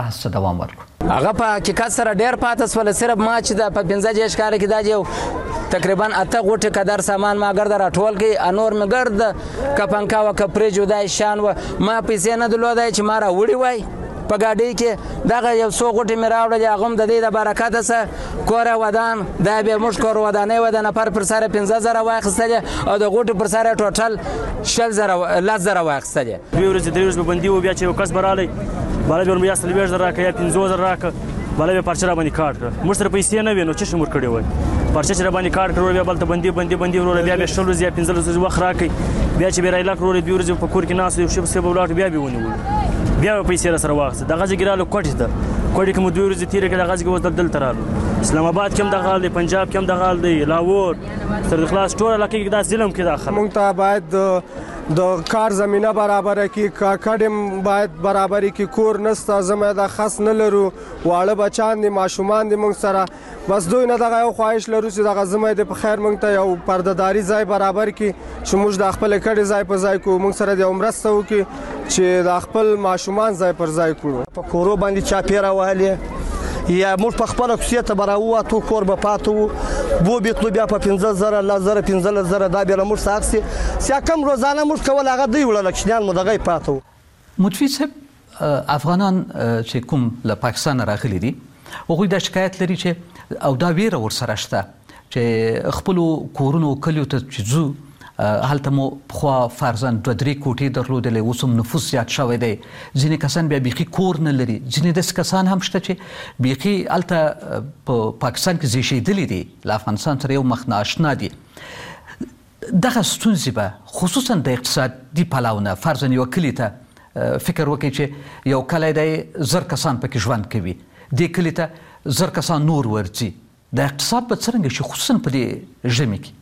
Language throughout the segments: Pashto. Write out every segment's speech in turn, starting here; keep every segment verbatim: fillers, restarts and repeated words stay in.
څه دوام ورکړو. هغه په حقیقت سره ډېر پاتې شول. صرف ما چې د په پنځه دېرش کاله کې دا یو تقریبا اته غوټې قدر سامان ما ګرده راټول کړي. انور مې ګرد که پنکا وه که پرې جدای شان وه. ما پیسې نه درلودی چې ما راوړي وای په ګاډۍ کې. دغه یو څو غوټې مې راوړلې هغه هم د دې د برکته څه کوره ودان. دا بیا موږ کور ودانۍ وه د نفر پر سره پنځه زره واخیستلې او د غوټې پر سره ټوټل شل زره لس زره واخیستلې. دوې ورځې درې ورځې به بندي وو. بیا چې یو کس به رالی بالا بیا یا څلوېښت زره راکړه یا پنځوس زره راکړه. بالا بیا پارچه راباندې کاټ کړه. موږ سره پیسې نه وې نو څه شی موږ کړی وای. پارچه چې راباندې کاټ کړه بیا بلته بندي بندي بندي وروره بیا بیا شل ورځې یا پنځلس ورځې وخت راکړئ. بیا چې بیا رایلا کړه وروره دوې ورځې په کور کې ناست یو شی پسې به ولاړ بیا بیا ونیولو. بیا به پیسې را سره واخیسته. دغه ځای کې رالو کوټې ته. کوټې کې مو دوې ورځې تېرې کړې. دغه ځای کې اوس دلته رالو. اسلام آباد کې هم دغه حال دی، پنجاب کې هم دغه حال دی، لاهور سرخلاص ټول علاقې کې دا ظلم کې داخله. موږ ته باید د کار زمینه برابره کړي، کډم باید برابرې کړي. کور نسته، زموږ د خاص نه لرو، واړه بچان دي، ماشومان دي موږ سره. بس دوی نه دغه یو خواهش لرو چې دغه زموږ د په خیر موږ ته یو پردهداري ځای برابر کړي چې موږ د خپل کډې ځای په ځای کو، موږ سره د مرسته وکړي چې د خپل ماشومان ځای پر ځای کړو. په کورو باندې چاپیره وهلې یا موږ په خپله کوڅې ته به راووتو، کور به پاتې وو. بو بیتلو بیا په پنځه زره لس زره پنځلس زره دا بیا له موږ څخه اخیستې. چې کم روزانه موږ کول هغه دوی وړل، کوچنیان مو دغه یې پاته وو. متفي صاحب، افغانان چې کوم له پاکستان راغلي دي هغوی دا شکایت لري چې او دا ویره ورسره شته چې خپلو کورونو کلیو ته چې ځو هلته مو پخوا فرضاً دوه درې کوټې درلودلې، اوس هم نفوس زیات شوی دی. ځینې کسان بیا بیخي کور نه لري. ځینې داسې کسان هم شته چې بیخي هلته په پاکستان کې زیږېدلي دي، له افغانستان سره یو مخ نااشنا دي. دغه ستونزې به خصوصاً د اقتصادي پلوه فرضاً یوه کلي ته فکر وکړئ چې یو کلی دی زر کسان پکې ژوند کوي، دې کلي ته زر کسان نور ورځي. د اقتصاد به څرنګه شي خصوصاً په دې ژمي کې؟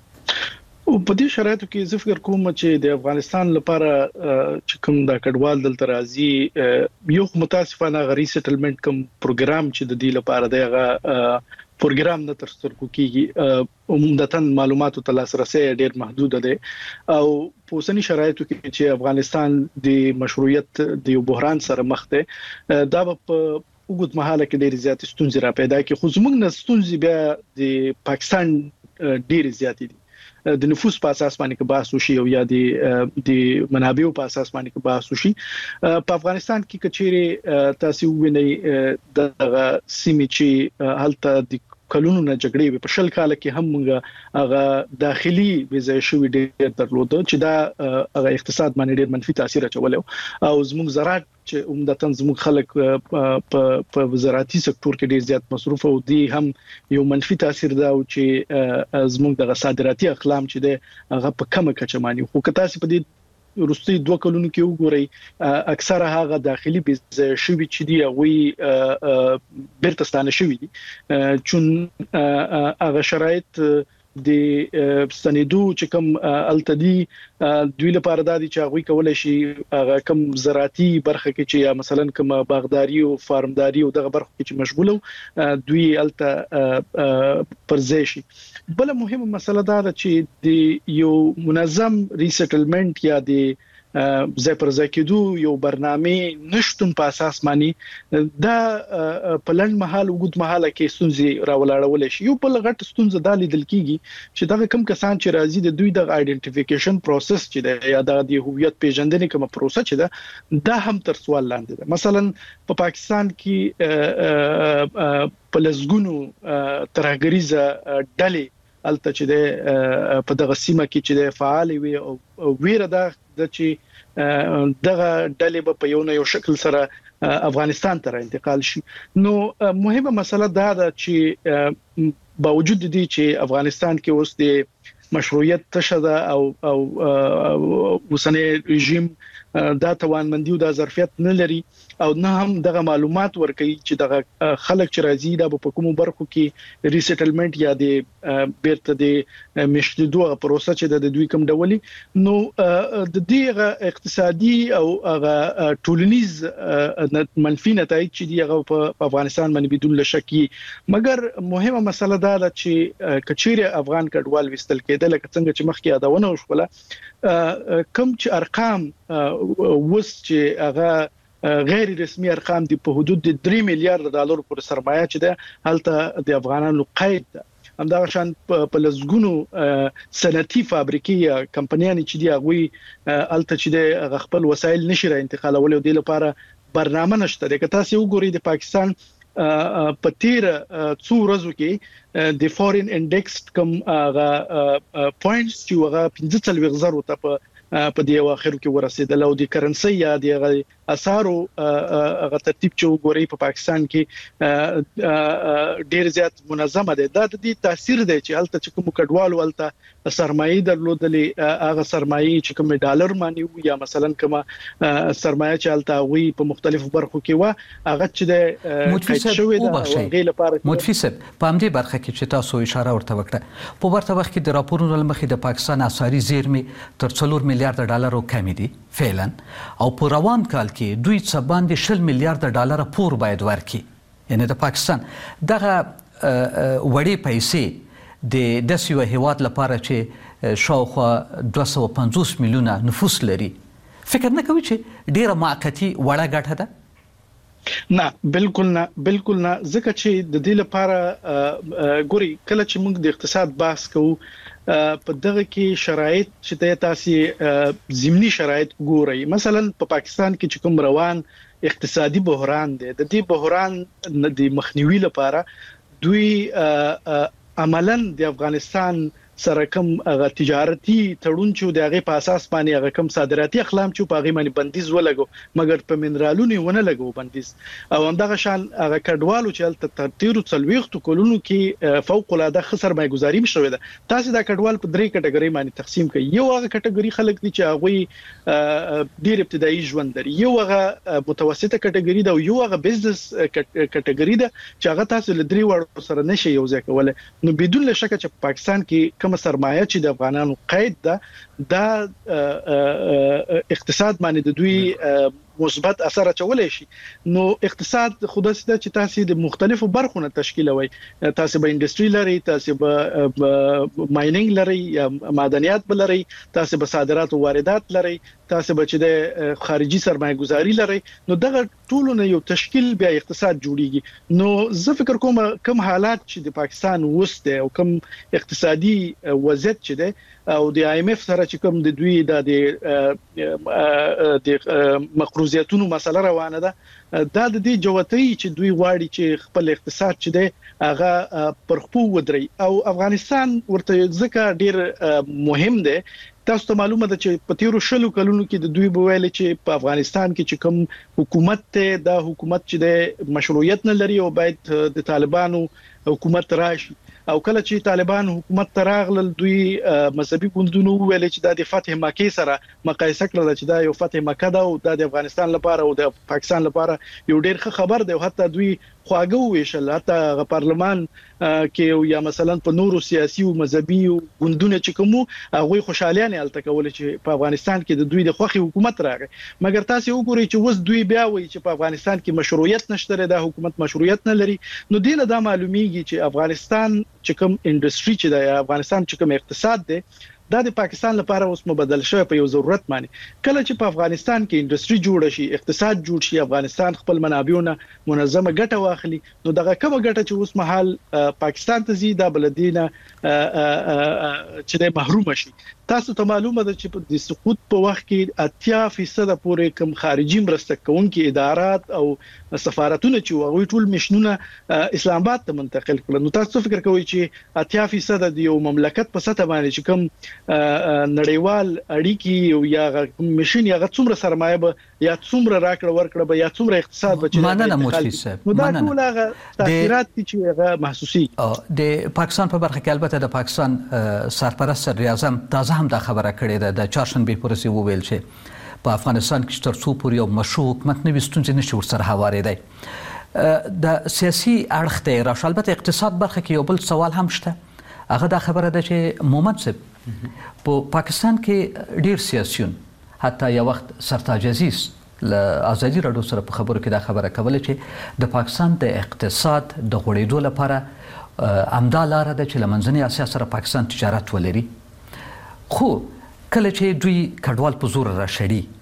په دې شرایطو کې زه فکر کوم چې د افغانستان لپاره چې کوم دا کډوال دلته راځي، یو متاسفانه غری سیټلمنټ کوم پروګرام چې د دې لپاره دی هغه پروګرام نه تر سترګو کیږي. عموماً معلوماتو ته لاسرسي ډېر محدود دی او په اوسني شرایطو کې چې افغانستان د مشروعیت د یو بحران سره مخ دی، دا په وګت مهاله کې ډېر زیات ستونزې را پیدا کړي. خو زموږ نه ستونزې بیا د پاکستان ډېر زیات دي. د نفوس په اساس باندې کې بحث وشي او یا د د منابعو په اساس باندې کې بحث وشي. په افغانستان کې کچېره تاسو وینئ د سیمې چې هلته د کلونو نه جګړې په شل کال کې هم موږ هغه داخلي ویزه شوې ډېر درلود چې دا هغه اقتصاد باندې ډېر منفي تاثیر اچولی او زموږ زراعت چې عمدتاً زموږ خلک په په زراعتي سکتور کې ډېر زیات مصروف او دی هم یو منفي تاثیر دا او چې زموږ د صادراتي اقلام چې دی هغه په کمه کچه باندې. خو که تاسو په دې وروستي دوه کلونو کې وګورئ، اکثره هغه داخلي ویزه شوي چې دی هغوی بیرته ستانه شوي دي، چون هغه شرایط د ستنېدو چې کوم التدي دوی لپاره د دې چې هغه کولای شي هغه کوم زراعتي برخه کې چې یا مثلا کوم باغداري او فارمداري او دغه برخه کې چې مشغوله دوی الته پرځای شي. بل مهمه مسله دا ده چې د یو منظم ریسټلمنت یا د ځای پر ځای کېدو یو برنامه نشټون په اساس باندې دا په لنډ مهال وګد مهاله کې ستونزې راولاړول شي. یو بل غټ ستونزه دا لیدل کیږي چې دا کوم کسان چې راځي د دوی د آیډنټیفیکیشن پروسس چې دا یا د هویت پیژندنې کوم پروسه چې دا دا هم تر سوال لاندې ده. مثلا په پاکستان کې په لزګونو ترهګریزه ډلې الته چې د په دغه سیمه کې چې د فعال وي او ویره ده چې دغه ډلې په یو نه یو شکل سره افغانستان ته انتقال شي. نو مهمه مسله دا ده چې باوجود دي چې افغانستان کې اوس د مشروعیت تشه او او اوسنی رژیم دا توانمندي او د ظرفیت نه لري او نه هم دغه معلومات ورکوي چې دغه خلک چې راځي دا په کومو برخو کې ریسټلمنت یا د بیرته د مشتدو پروسه چې د دوی کوم ډولي. نو د دې اقتصادي او هغه ټولنیز منفي نتایج چې دی هغه په افغانستان باندې بدون شکی. مګر مهمه مسله دا ده چې کچېره افغان کډوال وستل کېدل لکه څنګه چې مخکې یادونه وشوله، کم چې ارقام وس چې هغه غیر رسمي ارقام دي په حدود د درې میلیارډ ډالر پر سرمایه چې ده هلته د افغانانو قید ده. همدا شان په لزګونو صنعتي فابریکې یا کمپنیانې چې دي هغه هلته چې د خپل وسایل نشي را انتقالول او د لپاره برنامه نشته. که تاسو وګورئ د پاکستان په تیر څو ورځو کې د فورین انډیکس کوم هغه پوینټس چې هغه پنځه څلوېښت زره ته په په دې اواخرو کې ورسېدل او د کرنسي یا د اسعارو هغه ترتیب چې وګورئ په پاکستان کې ډیر زیات منظمه ده. دا د دې تاثیر دی چې هلته چې کوم کډوالو هلته سرمایه درلودلې هغه سرمایه چې کوم ډالر مانی وو یا مثلا کوم سرمایه چې هلته وي په مختلفو برخو کې و هغه چې د متفق شوی ده هغه لپاره متفق په همدې برخه کې چې تاسو اشاره ورته وکړه. په ورته وخت کې د راپورونو لمخې د پاکستان اسعاري زیرمې تر څلور میلیارډ ډالر کم دي فعلا او په روان کال کې دوی څه باندې شل میلیارډ ډالر پور باید ورکړي. یعنی د پاکستان دغه وړې پیسې د داسې یو هیواد لپاره چې شاوخوا دوه سوه پنځوس میلیونه نفوس لري فکر نه کوي چې ډیره موقتي وړه ګټه ده؟ نه بالکل نه بالکل نه ځکه چې د دې لپاره ګوري کله چې موږ د اقتصاد بحث کوو په دغه کې شرایط چې تاسو ضمني شرایط ګورئ. مثلا په پاکستان کې چې کوم روان اقتصادي بحران دی د دې بحران د مخنیوي لپاره دوی عملاً د افغانستان سره کوم هغه تجارتي تړون چې د هغه په اساس باندې هغه کوم صادراتي اقلام چې په هغه باندې بندیز ولګو مګر په منرالونو ونه لګو بندیز او همدغه شان هغه کډوالو چې تل تیر څلويخت کولونو کې فوق العاده خسر مای گزاري شوې ده. تاسو دا کډوال په درې کټګوري باندې تقسیم کړئ. یو هغه کټګوري خلک دي چې هغه ډیر ابتدایي ژوند لري، یو هغه متوسطه کټګوري ده او یو هغه بزنس کټګوري ده چې هغه تاسو له درې وړو سره نشي یو ځای کولای. نو بدون شک چې پاکستان کې سرمایه چې د افغانانو قید ده دا اقتصاد باندې د دوی مثبت اثر اچولای شي. نو اقتصاد خود سده چې تاسو د مختلفو برخو نه تشکیلوي، تاسو به انډستری لري، تاسو به ماینینګ لري یا معدنیات بلري، تاسو به صادرات او واردات لري، تاسو به چې د خارجي سرمایه گذاري لري. نو دغه ټول نه یو تشکیل بیا اقتصاد جوړیږي. نو زه فکر کوم کوم حالات چې د پاکستان وسته او کوم اقتصادي وضعیت چې ده او د آی ایم اف سره چې کوم د دوی د د مقروضیتونو مسله روانه ده، دا د دې جوتۍ چې دوی غواړي چې خپل اقتصاد چې ده هغه پر خپو ودري او افغانستان ورته ځکه ډیر مهم ده. تاسو ته معلومه ده چې په تیرو شلو کلونو کې د دوی بویل چې په افغانستان کې چې کوم حکومت ته دا حکومت چې د مشروعیت نه لري او باید د طالبانو حکومت راشي او کله چې طالبان حکومت ته راغلل دوی مذهبي ګوندونو ویل چې دا د فتح مکه سره مقایسه کړل چې دا یو فتح مکه ده او د افغانستان لپاره او د پاکستان لپاره یو ډیر ښه خبر دی. حتی دوی خواږه ویشل حتی پارلمان کې یا مثلا په نورو سیاسي او مذهبي ګوندونو چې کوم هغه خوشالیانه الته کول چې په افغانستان کې د دوی د خوخي حکومت راغی. مګر تاسو وګورئ چې وس دوی بیا وایي چې په افغانستان کې مشروعیت نشته، د حکومت مشروعیت نه لري. نو دینه دا معلومیږي چې افغانستان چې کوم انډستری چې د افغانستان چې کوم اقتصاد دی دا د پاکستان لپاره اوس مبدل شوی په یو ضرورت باندې. کله چې په افغانستان کې انډستری جوړ شي، اقتصاد جوړ شي، افغانستان خپل منابعونه منظمه ګټه واخلي، نو دغه کومه ګټه چې اوس مهال پاکستان ته زی دا بلدینه چې د محروم شي. تاسو ته معلومه ده چې د سقوط په وخت کې اتیا فیصد پورې کم خارجي مرسته کوونکي ادارات او سفارتونه چې هغوی ټول مشنونه اسلام آباد ته منتقل کړل. نو تاسو فکر کوئ چې اتیا فیصد د یو مملکت په سطح باندې چې کوم نړیوال اړیکی او یا مشن یا څومره سرمایه به یا څومره راکړه ورکړه به یا څومره اقتصاد به چې مننه مفتی صاحب، نو دا ټول هغه تاثیرات چې هغه محسوسي د پاکستان په برخه کې البته د پاکستان سرپرست صدر اعظم تازه هم دا خبره کړې ده د چهارشنبه پر ورځ وویل چې په افغانستان کې تر څو پورې یو مشروع حکومت نه وي ستونزې نشي ورسره هوارېدی. د سیاسي اړخ ته راشه البته اقتصاد برخه کې یو بل سوال هم شته، هغه دا خبره ده چې مومند صاحب په پاکستان کې ډیر سیاسيون حتی یو وخت سرتاج عزیز له ازادي راډیو سره په خبرو کې دا خبره کوله چې د پاکستان د اقتصاد د غوړېدو لپاره امدا لاره ده چې له منځنۍ اسیا سره پاکستان تجارت ولري. خو کله چې دوی کډوال په زور راشړي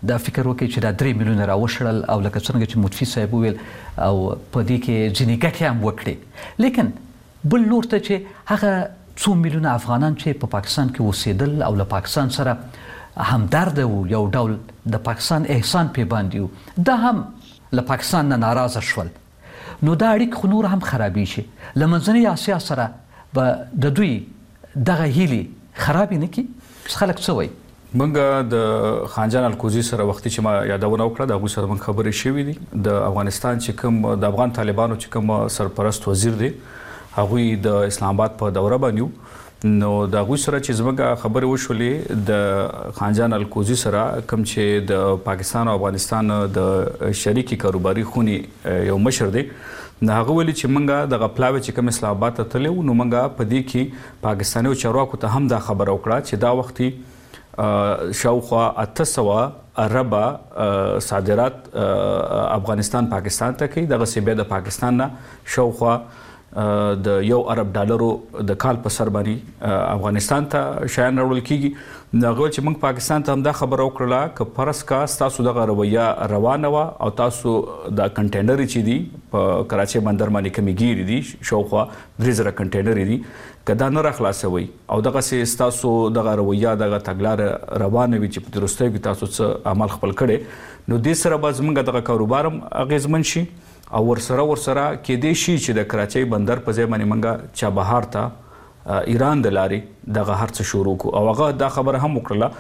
دا فکر وکړي چې دا درې میلیونه راوشړل او لکه څنګه چې مطفي صاحب وویل او په دې کې ځینې ګټې هم وکړي، لیکن بل لور ته چې هغه څو میلیونه افغانان چې په پاکستان کې اوسېدل او له پاکستان سره همدرده وو، یو ډول د پاکستان احسان پې باندې وو، دا هم له پاکستان نه ناراضه شول، نو دا اړیکې خو نور هم خرابې شي. له منځنۍ اسیا سره به د دوی دغه هیلې خرابې نه کړي؟ خلک څه وایي؟ موږ د خانجان الکوزي سره وختي چې ما یادونه وکړه د هغوی سره موږ خبرې شوي دي. د افغانستان چې کوم د افغان طالبانو چې کوم سرپرست وزیر دی هغوی د اسلام آباد په دوره باندې، نو د هغوی سره چې زموږ خبرې وشولې د خانجان الکوزي سره کوم چې د پاکستان او افغانستان د شریکي کاروباري خونې یو مشر دی، نو هغه ویلي چې موږ دغه پلاوی چې کوم اسلام آباد ته تللی وو، نو موږ په دې کې پاکستاني چارواکو ته هم دا خبره وکړه چې دا وختي شاوخوا اته سوه اربه صادرات افغانستان پاکستان ته کوي، دغسې بیا د پاکستان نه شاوخوا د یو ارب ډالرو د کال په سر باندې افغانستان ته شیان راوړل کیږي. هغه چې موږ پاکستان ته هم دا خبره وکړله که فرض کا ستاسو دغه رویه روانه وه او تاسو دا کنټینر چې دي په کراچۍ بندر باندې کومې ګیرې دي شاوخوا درې زره کنټینر دي، که دا نه راخلاصوئ او دغسې ستاسو دغه رویه دغه تګلاره روانه وي چې په تېر وروستیو کې تاسو څه عمل خپل کړی، نو دې سره به زموږ دغه کاروبار هم اغېزمن شي او ورسره ورسره کېدای شي چې د کراچۍ بندر په ځای باندې موږ چابهار ته ایران د لارې دغه هر څه شروع کړو. او هغه دا خبره هم وکړله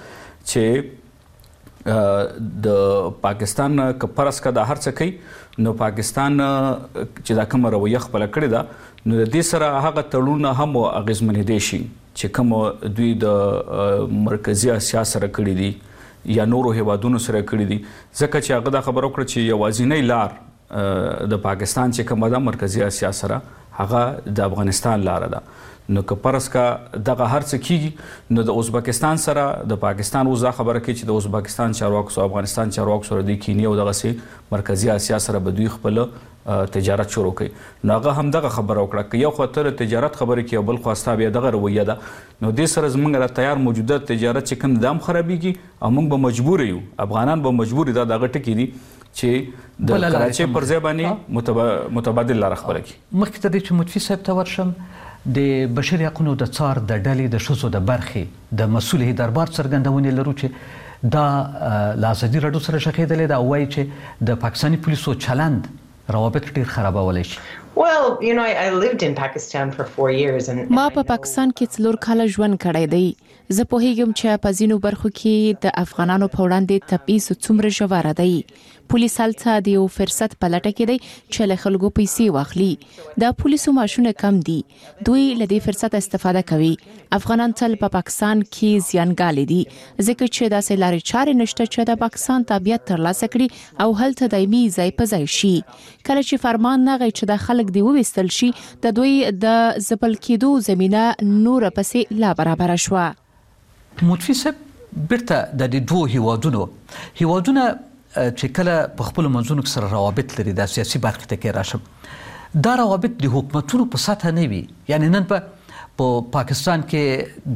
چې د پاکستان که فرض که دا هر څه کوي، نو پاکستان چې دا کومه رویه خپله کړې ده، نو د دې سره هغه تړونونه هم اغېزمنېدی شي چې کوم دوی د مرکزي اسیا سره کړي دي یا نورو هیوادونو سره کړي دي، ځکه چې هغه دا خبره وکړه چې یوازینۍ لار د پاکستان چې کومه ده مرکزي اسیا سره هغه د افغانستان لاره ده. نو که فرض کا دغه هر څه کیږي، نو د ازبکستان سره د پاکستان اوس دا خبره کوي چې د ازبکستان چارواکو سره افغانستان چارواکو سره دوی کینی او دغسې مرکزي اسیا سره به دوی خپل تجارت شروع کوي. نو هغه هم دغه خبره وکړه که یو خوا ته تجارت خبرې کوي او بل خوا ستا بیا دغه رویه ده، نو دې سره زموږ را تیار موجوده تجارت چې کوم دا هم خرابېږي او موږ به مجبور یو، افغانان به مجبور دا دغه ټکي دي چې د کراچۍ پر ځای باندې متبادل لاره خپله کړي. مخکې ته دی چې مطفي صاحب ته ورشم، د بشري حقونو د څار د ډلې د ښځو د برخې د مسؤل دربار څرګندونې لرو چې دا له ازادي راډیو سره شخېدلی ده او وایي چې د پاکستاني پولیسو چلند روابط ډېر خرابولی شي. Well, you know, I, I lived in Pakistan for four years and ما په پاکستان کې څلور کاله ژوند کړی دی. زه پوهیږم چې په ځینو برخو کې د افغانانو په وړاندې تبعیض څومره ژوره دی. پولیس هلته د یو فرصت په لټه کې دی چې له خلکو پیسې واخلي. د پولیسو معاشونه کم دي، دوی له دې فرصت استفاده کوي. افغانان تل په پاکستان کې زیانګالي دي ځکه چې داسې لارې چارې نشته چې د پاکستان تابعیت ترلاسه کړي او هلته دایمي ځای په ځای شي. کله چې فرمان نغی چې د خلک دی وویستل شي، د دوی د ځپل کېدو زمینه نور پسې لا برابر شوه. مطفي صاحب بیرته د دې دوه هیوادونو هیوادونه چې کله په خپلو منځونو کې سره روابط لري، د سیاسي برخې ته کې راشم، دا روابط د حکومتونو په سطحه نه وي. یعنی نن په په پاکستان کې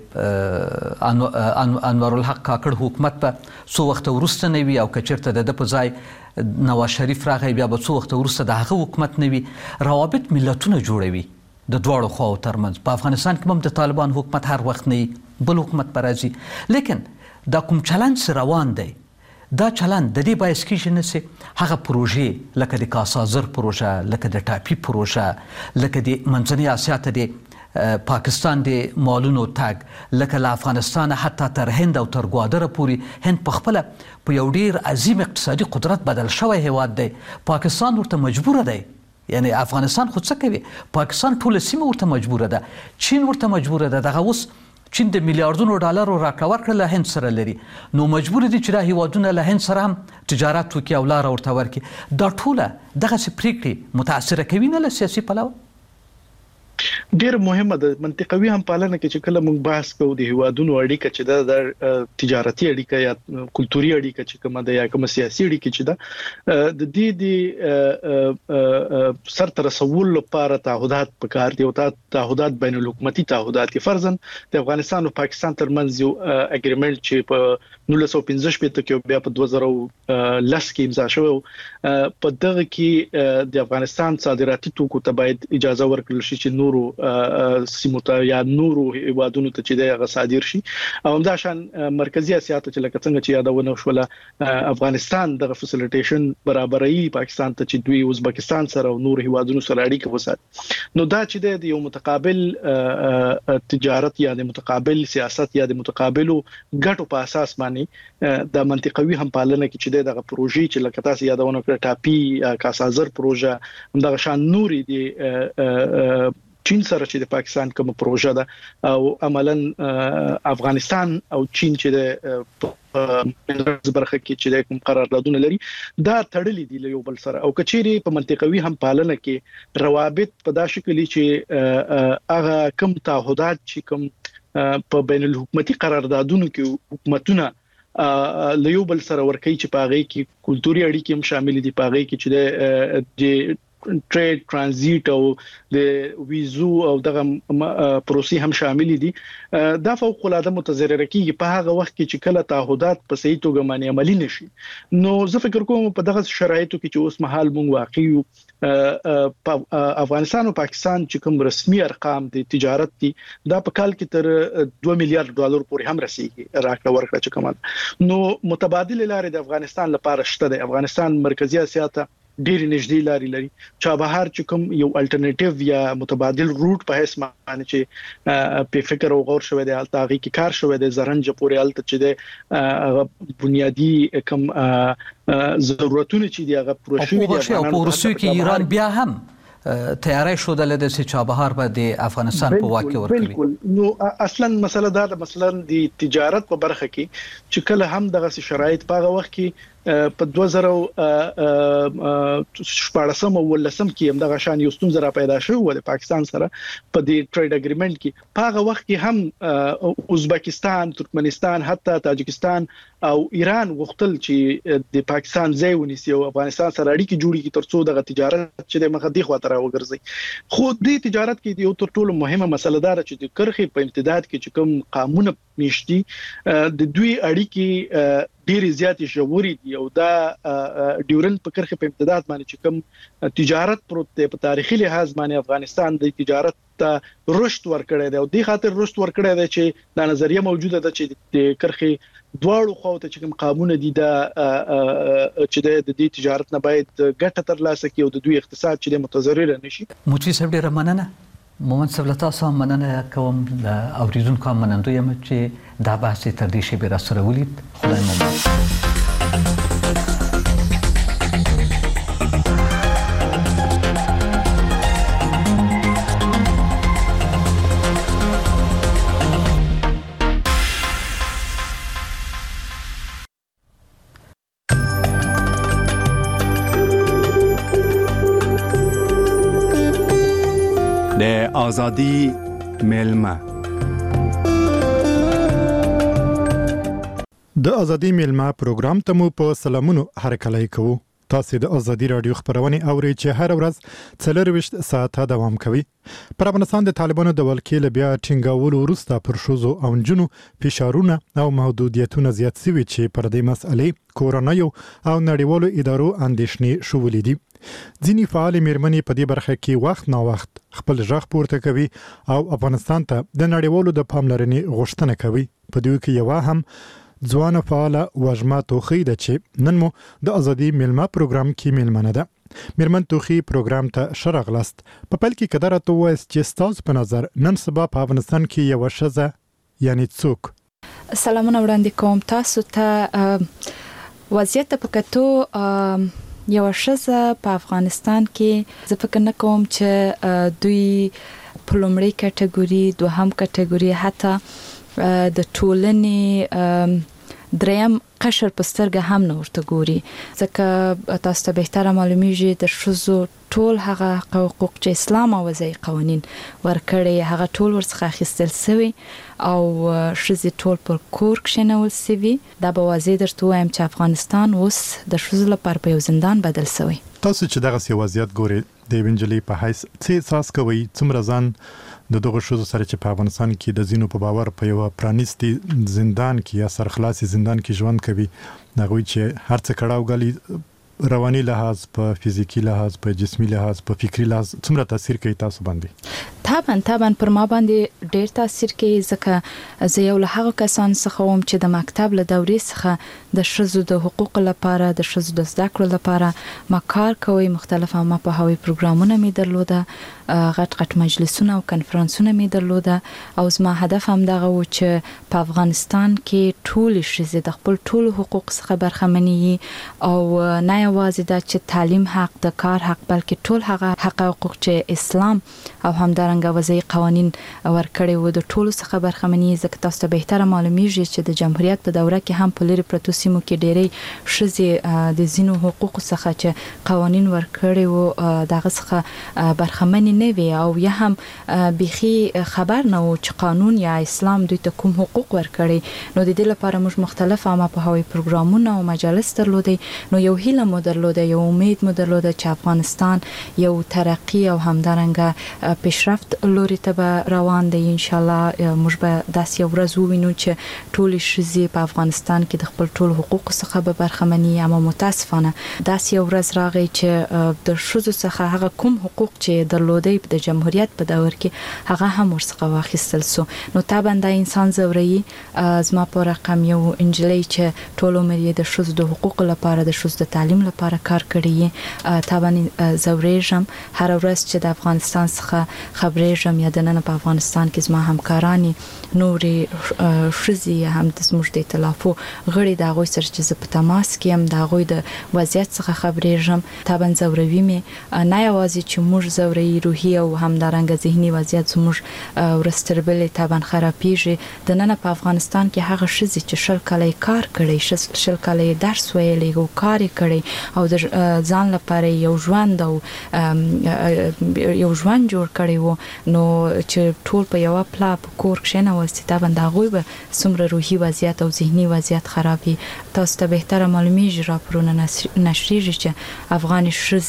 د انور الحق کاکړ حکومت په څو وخت وروسته نه وي او که چېرته د ده په ځای نواز شریف راغی بیا به څو وخت وروسته د هغه حکومت نه وي. روابط ملتونه جوړوي د دواړو خواو ترمنځ. په افغانستان کې هم د طالبان حکومت هر وخت نه وي، بل حکومت به راځي، لیکن دا کوم چلند چې روان دی، دا چلند د دې باعث کېږي نه سي هغه پروژې لکه د کاسازر پروژه، لکه د ټاپي پروژه، لکه د منځنۍ اسیا ته د پاکستان د مالونو تګ، لکه له افغانستان حتی تر هند او تر ګوادره پورې هند په خپله په یو ډېر عظیم اقتصادي قدرت بدل شوی هیواد دی. پاکستان ورته مجبوره دی، یعنی افغانستان خو څه کوي، پاکستان ټوله سیمه ورته مجبوره ده، چین ورته مجبوره ده. دغه اوس چین د میلیاردونو ډالرو راکړه ورکړه له هند سره لري، نو مجبور دي چې دا هیوادونه له هند سره هم تجارت وکړي او لاره ورته ورکړي. دا ټوله دغسې پرېکړې متاثره کوي نه له سیاسي پلوه؟ ډیر مهمه ده منطقوي هم پالنه کې چې کله موږ بحث کوو د هیوادونو اړیکه چې د تجارتي اړیکه یا کلتوري اړیکه چې کومه ده یا کومه سیاسي اړیکه چې ده د دې د سر تر رسول لپاره تعهدات پکار دي او تعهدات بین الحکومتي تعهدات فرضاً د افغانستان او پاکستان ترمنځ یو اګریمنت چې په نولس سوه پنځه شپږ کې بیا په دوه زره لس کې امضا شوی په دغه کې د افغانستان صادراتي توکو ته باید اجازه ورکړل شي چې نورو سیمو ته یا نورو هیوادونو ته چې دغه صادر شي او همدا شان مرکزی اسیا ته چې لکه څنګه چې یادونه شوله افغانستان دغه فیسیلیټیشن برابرۍ پاکستان ته چې دوی ازبکستان سره او نور هیوادونو سره اړیکه وساتي نو دا چې د یو متقابل تجارت یا د متقابل سیاست یا د متقابلو ګټو په اساس باندې د منطقوي هم پالنه کې چې دغه پروژې چې لکه تاسو یادونه کړې ټاپي کاسازر پروژه همدغه شان نوري دی چین سره چې د پاکستان کوم پروژه ده او عملاً افغانستان او چین چې د برخه کې چې د کوم قراردادونه لري دا تړلې دي له یو بل سره او کچېری په منطقوي هم پالنه کې روابط په دا شکل چې هغه کم تعهدات چې کوم په بین الحکومتي قراردادونو کې حکومتونه له یو بل سره ورکوي چې په هغه کې کلتوري اړیکې هم شامل دي په هغه کې چې د ټریډ ترانزیت او د ویزو او دغه پروسې هم شامل دي دا فوق العاده متضرر کیږي په هغه وخت کې چې کله تعهدات په صحیح توګه باندې عملی نشي نو زه فکر کوم په دغه شرایطو کې چې اوس مهال مونږ واقع یو افغانستان او پاکستان چې کوم رسمي ارقام د تجارت دي دا په کال کې تر دوه میلیارډ ډالر پورې هم رسیدي راکړه ورکړه چې کومه نو متبادل لارې د افغانستان لپاره شته د افغانستان مرکزی اسیا ته ډېر نږدې لاري لري چابهار چې کوم یو الټرنیټیو یا متبادل روټ په هیڅ معنی چې په فکر او غور شوی دی التاغي کې کار شوی دی زرنج پورې الته چې د بنیادی کوم ضرورتونه چې دی هغه پوره شوی دی او په روسیه کې ایران بیا هم تیاری شو د لدې چابهار به د افغانستان په واکه ورکړي بالکل نو اصلا مسله دا د مثلا د تجارت په برخه کې چې کله هم دغه شرایط په وخت کې په دوه زره شپږم او ولسم کې هم دغه شان یو ستونزه را پیدا شوه د پاکستان سره په دې ټریډ اګریمنت کې په هغه وخت کې هم ازبکستان ترکمنستان حتی تاجکستان او ایران غوښتل چې د پاکستان ځای ونیسي او افغانستان سره اړیکې جوړې کړي ترڅو دغه تجارت چې د مخدي خواته راوګرځي خو دې تجارت کې یو تر ټولو مهمه مسله ده چې د کرخې په امتداد کې چې کوم قانون میشتي د دوی اړیکې ډېر زیات ژورې دي او دا ډیورن په کرخه په امتداد باندې چې کوم تجارت پروت دی په تاریخي لحاظ باندې افغانستان د تجارت ته رشد ورکړی دی او د خاطر رشد ورکړی دی چې دا نظریه موجوده ده چې د کرخه دواړو خواته چې کوم قانون دي دا چې د دې تجارت نه باید ګټه ترلاسه کړي او د دوی اقتصاد چې متضرر نشي موچی صاحب ډیره مننه مومن صاحب له تاسو هم مننه کوم اوریدونکو هم مننه یم چې دا بحث تر دې شی به را سره ولید خدای مو د آزادی میلمه د آزادی میلمه پروګرام ته مو په سلامونو هرکلی کوو تاسو د آزادی رادیو خبرونه اورئ چې هر ورځ څلرويشت ساعته دوام کوي پر افغانستان د طالبانو د ولکې بیا ټینګاولو وروسته پر شوزو او جنو فشارونه او محدودیتونه زیات شوي چې پر دې مسئلې کورونایو او نړیوالو ادارو اندېښنې شولې دي ځینې فعال میرمنې په دې برخه کې وخت نا وخت خپل ژغ پورته کوي او افغانستان ته د نړیوالو د پاملرنې غوښتنه کوي په دې کې یو هم ځوان فعال وژما توخی د چې نن مو د ازادي میلمه پروګرام کې میلمنه ده میرمن توخی پروګرام ته شرغلست په پل کې قدرت تو وایس چې ستاسو په نظر نن سبا په افغانستان کې یو شزه یعنی څوک سلامونه وړاندې کوم تاسو ته وضعیت په کتو یو شزه په افغانستان کې زه فکر نه کوم چې دوی په لومړۍ کټګوري دوهم کټګوري حتی د ټولنې دریم قشر په سترګه هم نه ورته ګوري ځکه تاسو ته بهتره معلومیږي د شوزو ټول هغه حقوق چې اسلام او وضعي قوانين ورکړي هغه ټول ورڅخه اخیستل شوی او شزي ټول پر کور کښنول سوي دا به واضح درته وایم چې افغانستان اوس د شزو لپاره په یو زندان بدل شوی. تاسو چې دغه سیاست ګوري د وینجلې په حیث څه احساس کوي څومره ځان د دغه شوزو سره چې په افغانستان کې د زینو په باور په یو پرانیستي زندان کې یا سرخلاصي زندان کې ژوند کوي هغه چې هر څه کړهو غلي رواني لحاظ په فزیکی لحاظ په جسمي لحاظ په فکری لحاظ څومره تاثیر کوي تاسو باندې؟ طبعا طبعا پر ما باندې ډېر تاثیر کوي ځکه زه یو له هغه کسان څخه وم چې د مکتب له دورې څخه د شذو د حقوق لپاره د شذو د زده کړو لپاره ما کار کوي مختلفه ما په هوی پروګرامونه می درلوده غټ غټ مجلسونه او کنفرانسونه می درلوده او زما هدف هم دغه و چې په افغانستان کې ټول شذې د خپل ټول حقوق څخه برخمني او نه یوازې د چې تعلیم حق د کار حق بلکې ټول هغه حق حقوق چې اسلام او همدارنګه وضعي قوانين ورکړي وو د ټولو څخه برخمني ځکه تاسو ته بهتره معلومیږي چې د جمهوریت په دوره کې هم په لری پروتو سیمو کې ډېری شذې د زینو حقوق څخه چې قوانين ورکړي وو دغه څخه برخمني نه وي او یا هم بيخي خبر نه و چې قانون یا اسلام دوی ته کوم حقوق ورکړي نو د دې لپاره موږ مختلف عامه په هوی پروګرامونه او مجالس درلودي نو یو هیله مو درلوده یو امید مو درلوده چې افغانستان یو ترقی او همدارنګه پیشرفت لوري ته روان دی ان شاء الله موږ به داسې یو ورځ ووینو چې ټول شذې په افغانستان کې د خپل ټول حقوق څخه به برخمني اما متاسفانه داسې یو ورځ راغی چې د شذو څخه هغه کوم حقوق چې درلودي د جمهوریت په دور کې هغه هم ورڅخه واخیستل سو نو طبعا د انسان زوري زما په رقم یو انجلۍ چې ټول عمر یې د شذو د حقوق لپاره د شذو د تعلیم لپاره کار کړی طبعا زوريجم هر ورځ چې د افغانستان څخه خبرېږم یا د نن په افغانستان کې زما همکارانی نورې شذي هم د زموږ د ائتلافو غړي د غوي سره چې په تماس کې هم د غوي د وضعیت څخه خبرېږم طبعا زوروي مې نه یوازې چې موږ زوري روحي او همدارنګه ذهني وضعیت زموږ ورستربلې طبعا خرابېږي د نن په افغانستان کې هغه شذي چې شل کال کار کړي شل کال درس ویلې او کار کړي او د ځان لپاره یو ژوند او یو ژوند جوړ کړي وو نو چې ټول په یو پلا په کور کې نه وستي دا باندې غوي به سمره روحي وضعیت او ذهني وضعیت خرابي تاسو ته بهتره معلومیږي راپورونه نشریږي چې افغان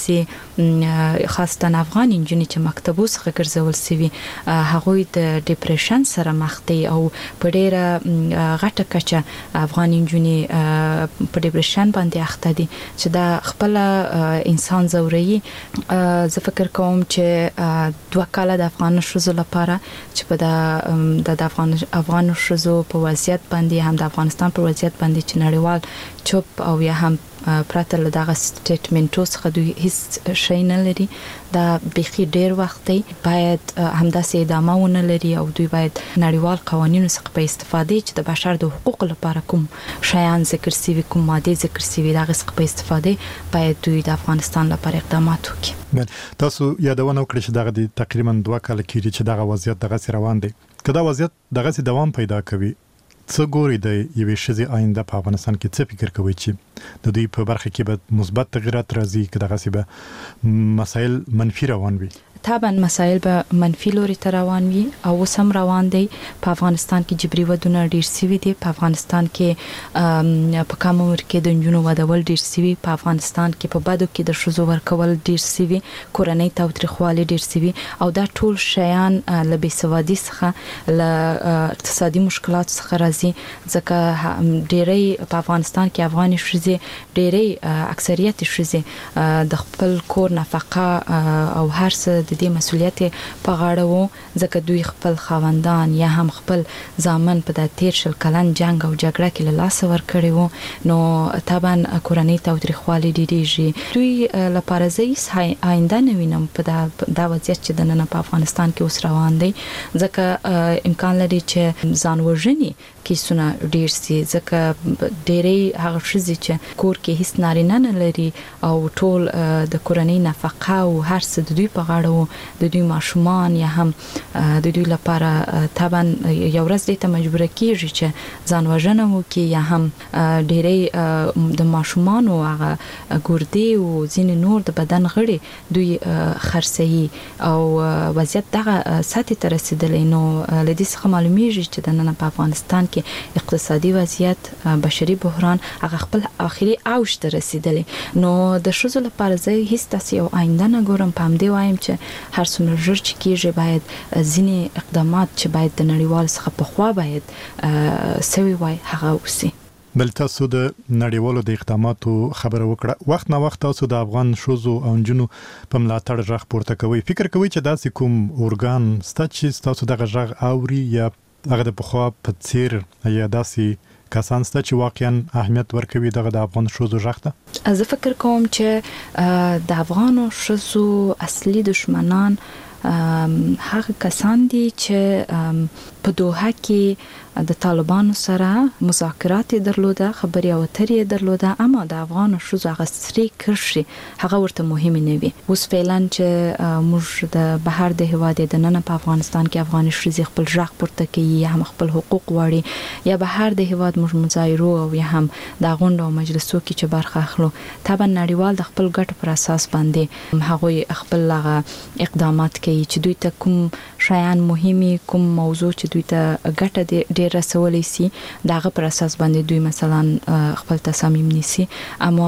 شذي خاصه افغان انجنې چې مکتبو څخه ګرځول سوي هغوی د ډیپریشن سره مخ دي او په ډیره غټه کچه افغان انجنې په ډیپریشن باندې اخته دي چې دا خپل انسان زوري زه فکر کوم چې دوه کاله د افغان شذو لپاره چې په د افغان افغان شذو په وضعیت باندې هم د افغانستان په وضعیت باندې چې نړیوال چوپ او یا هم پرته له دغه سټیټمنټو څخه دوی هیڅ شی نه لري دا بيخي ډیر وخت دی باید همداسې ادامه ونه لري او دوی باید نړیوال قوانینو څخه په استفاده چې د بشر د حقوقو لپاره کوم شیان ذکر سوي کوم ماده ذکر سوي دغه څخه په استفاده باید دوی د افغانستان لپاره اقدامات وکړي. تاسو یادونه وکړئ چې دغه تقریبا دوه کال کېږي چې دغه وضعیت دغه روان دی کله وضعیت دغه دوام پیدا کوي څه ګوري د یوې شذې آینده په افغانستان کې څه فکر کوي چې د دوی په برخه کې به مثبت تغیرات راځي که دغه سی به مسایل منفي روان وي؟ طبعا مسایل به منفي لوري ته روان وي او سم روان دي په افغانستان کې جبري ودونه ډیر سوي دي په افغانستان کې په کوم عمر کې د جنونو ودول ډیر سوي په افغانستان کې په بدو کې د شذو ورکول ډیر سوي کورنۍ تاوتریخوالي ډیر سوي او دا ټول شیان له بېسوادي څخه له اقتصادي مشکلات څخه راځي ځکه ډیری په افغانستان کې افغان شذې ډیری اکثریت شذې د خپل کور نفقه او هر څه د دې مسولیت په غاړه وو ځکه دوی خپل خاوندان یا هم خپل ځامن په د تیر شل کلن جنگ او جګړه کې له لاس ور کړی وو نو طبعا کورنۍ تاوتریخوالي ډیریږي دوی لپاره زه آینده نه وینم په دا وضعیت چې د نن په افغانستان کې اوس روان دی ځکه امکان لري چې ځان وژني کیسونه ډیر سي ځکه ډیری هغه شذې چې کور کې هیڅ نارینه نه لري او ټول د کورنۍ نفقه او هر څه د دوی په غاړه خلکو د دوی ماشومان یا هم د دوی لپاره طبعا یو ورځ دې ته مجبور کیږي چې ځان وژنه وکړي یا هم ډېری د ماشومان او هغه ګردې او ځینې نور د بدن غړي دوی خرڅي او وضعیت دغه سطح ته رسیدلی. نو له دې څخه معلومیږي چې د نن په افغانستان کې اقتصادي وضعیت بشري بحران هغه خپل اخري اوج ته رسیدلی. نو د ښځو لپاره زه هیڅ داسې یو آینده نه ګورم. په همدې وایم چې هر څومره ژر چې کېږي باید ځینې اقدامات چې باید د نړیوال څخه پخوا باید سوي وای هغه وسي. بل تاسو د نړیوالو د اقداماتو خبره وکړه. وخت نه وخت تاسو د افغان ښځو او نجونو په ملاتړ غږ پورته کوي. فکر کوي چې داسې کوم ارګان ستا چې تاسو دغه غږ اوري یا هغه د پخوا په څیر یا داسې کسان ستا چې واقعا اهمیت ورکوي دغه د افغان ښځو غږ ته؟ زه فکر کوم چې د افغانو ښځو اصلي دشمنان هغه کسان دي چې په دوحه کې د طالبانو سره مذاکرات درلوده، خبري او اترې درلوده، اما د افغان ښځو هغه سری کرشي هغه ورته مهم نه وي. اوس فعلا چې موږ د بهر د هواد د نن په افغانستان کې افغان ښځې خپل ژغ پورته کوي یا هم خپل حقوق غواړي یا بهر د هواد موږ مظاهرو او یا هم د غونډو او مجلسو کې چې برخه اخلو، طبعا نړیوال د خپل ګټ پر اساس باندې هغه خپل اقدامات کوي چې دوی ته کوم شایان مهمي، کوم موضوع چې دوی ته ګټه ډېر رسولي سي داغه پر اساس باندې دوی مثلا خپل تصامیم نیسي. اما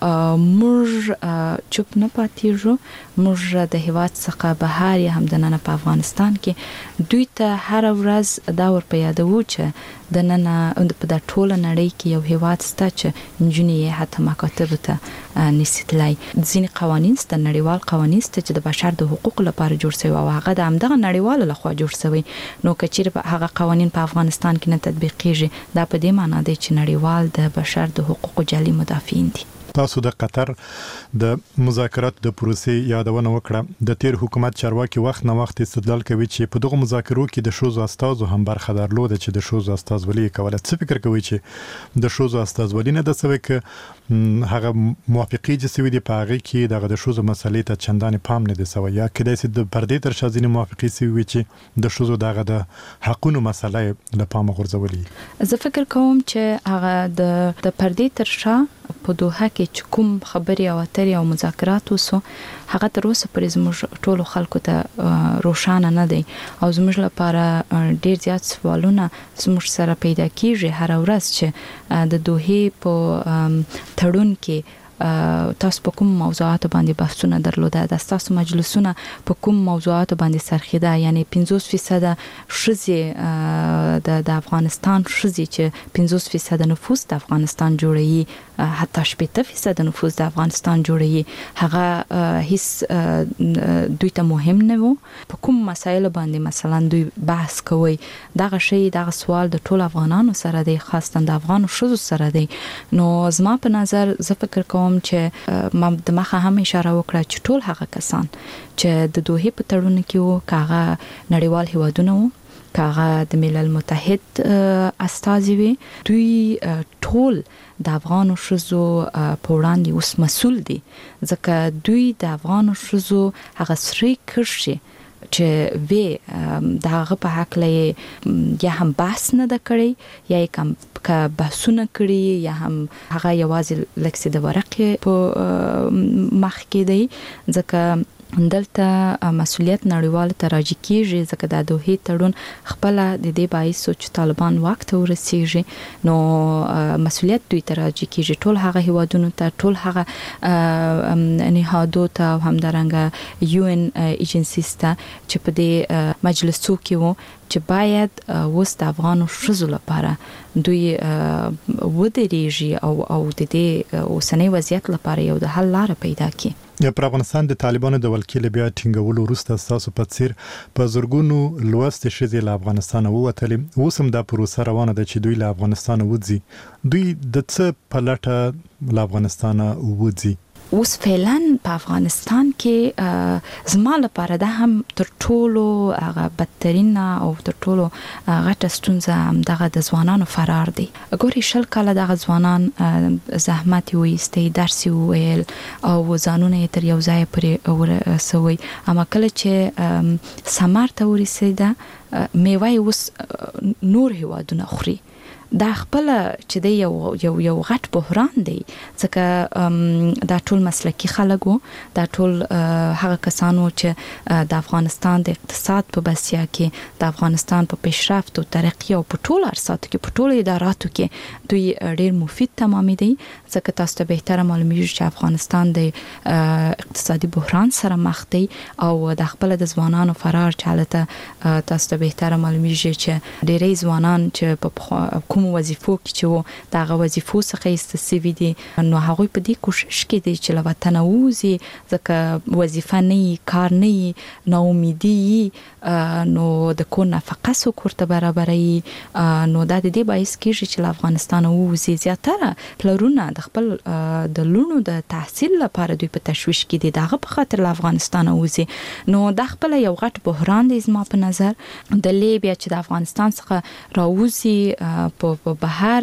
موږ چوپ نه پاتېږو. موږ د هواد څخه بهر یا هم د نن په افغانستان کې دوی ته هر ورځ دا ور په یادو چې د نن په د ټوله نړۍ کې یو هواد ستا چې انجنیری حتی مکاتب ته نسیتلای. ځینې قوانین ست نړیوال قوانین ست چې د بشر د حقوق لپاره جوړ شوی او هغه د همدغه نړیوال لخوا جوړ شوی. نو کچیر هغه قوانین په افغانستان کې نه تطبیقیږي دا په دې معنی دی چې نړیوال د بشر د حقوقو جعلي مدافعین دي. تاسو د قطر د مذاکرات د پروسې یادونه وکړه. د تیر حکومت چارواکي وخت نه وخت استدلال کوي چې په دغه مذاکرو کې د ښځو استازو هم برخه درلوده چې د ښځو استازولي کوله. څه فکر کوي چې د ښځو استازولي نه د سوي ک هغه موافقي چې سوي دي په هغه کې دغه د ښځو مسلې ته چندان پام نه دي سوي یا کله چې د پردې تر شازینې موافقي سوي چې د ښځو دغه د حقونو مسلې له پام غورځولي؟ زه فکر کوم چې هغه د د پردې تر شا په دوحه کې چې کوم خبري او اترې او مذاکرات وسو هغه تر اوسه پرې زموږ ټولو خلکو ته روښانه نه دی او زموږ لپاره ډیر زیات سوالونه زموږ سره پیدا کیږي هر ورځ چې د دوحې په تړون کې تاسو په کوم موضوعات باندې بحثونه درلوده، د تاسو مجلسونه په کوم موضوعات باندې سرخیده، یعنی پنځوس فیصد ښځې د افغانستان ښځې چې پنځوس فیصد نفوس د افغانستان جوړوي، حتی شپږ فیصد نفوس د افغانستان جوړوي، هغه هیڅ دوی ته مهم نه وو. په کوم مسایل باندې مثلا دوی بحث کوي، دغه شی دغه سوال د ټول افغانانو سره دی، خاصه د افغان ښځو سره دی. نو زما په نظر زه فکر کوم چې ما د مخه هم اشاره وکړه چې ټول هغه کسان چې د دوحې په تړون کې وو، کاغه نړیوال هیوادونه وو، کاغه د ملل متحد استازي وي، دوی ټول د افغان ښځو په وړاندې اوس مسؤل دي، ځکه دوی د افغان ښځو هغه سری کرشي چې وی دغه په حق لې یا هم بحث نه د کړی یا کم که بحثونه کړی یا هم هغه یوازې لکه د ورقې په مخ کې دی، ځکه دلته مسؤلیت نړیوال ته راځي کیږي، ځکه د دوحې تړون خپل د دې باعث چې طالبان وخت ورسیږي نو مسؤلیت دوی ته راځي کیږي، ټول هغه هیوادونو ته، ټول هغه نهادو ته، همدارنګه یو ان ایجنسیز ته چې په دې مجلسو کې وو چې باید اوس د افغانو ښځو لپاره دوی ودرېږي او او د دې اوسنۍ وضعیت لپاره یو د حل لاره پیدا کړي. په افغانستان د طالبانو د ولکې بیا ټینګولو وروسته تاسو په څیر په زورګونو لوستې ښځې له افغانستان ووتلې، اوس هم دا پروسه روانه ده چې دوی له افغانستان وځي. دوی د څه په لټه له افغانستان وځي؟ اوس فعلا په افغانستان کې زما لپاره دا هم تر ټولو هغه بدترین او تر ټولو غټه ستونزه هم دغه د ځوانانو فرار دی. ګوري شل کاله دغه ځوانان زحمت وایستي، درس ویل او ځانونه تر یو ځای پرې ورسوي، اما کله چې ثمر ته ورسېده میوه اوس نور هیوادونه خوري. دا خپل چې دی یو یو یو غټ بحران دی، ځکه دا ټول مسلکی خلک وو، دا ټول هغه کسانو چې د افغانستان د اقتصاد په بسیا کې د افغانستان په پیشرفت او ترقی او په ټول ارساتو کې په ټول اداراتو کې دوی ډیر مفید تمامې دي، ځکه تاسو ته بهتره معلومیږي چې افغانستان د اقتصادي بحران سره مخ دی او د خپل د ځوانانو فرار چالته تاسو ته بهتره معلومیږي چې ډیری ځوانان چې په کوم وظیفو کې چې دغه وظیفو څخه استفاده دي، نو هغه په دې کوشش کې دي چې له وطن ووزي، ځکه وظیفه نه کار نه نو امیدي نو د کو نفقه سو کوړه برابرې، نو دا د دې باعث کېږي چې له افغانستان ووزي. زیاتره پلرونه د خپل د لونو د تحصیل لپاره دوی په تشویش کې دي، دغه په خاطر له افغانستان ووزي. نو د خپل یو غټ بحران دی زما په نظر. د لیبیا چې د افغانستان څخه راوزي په بهر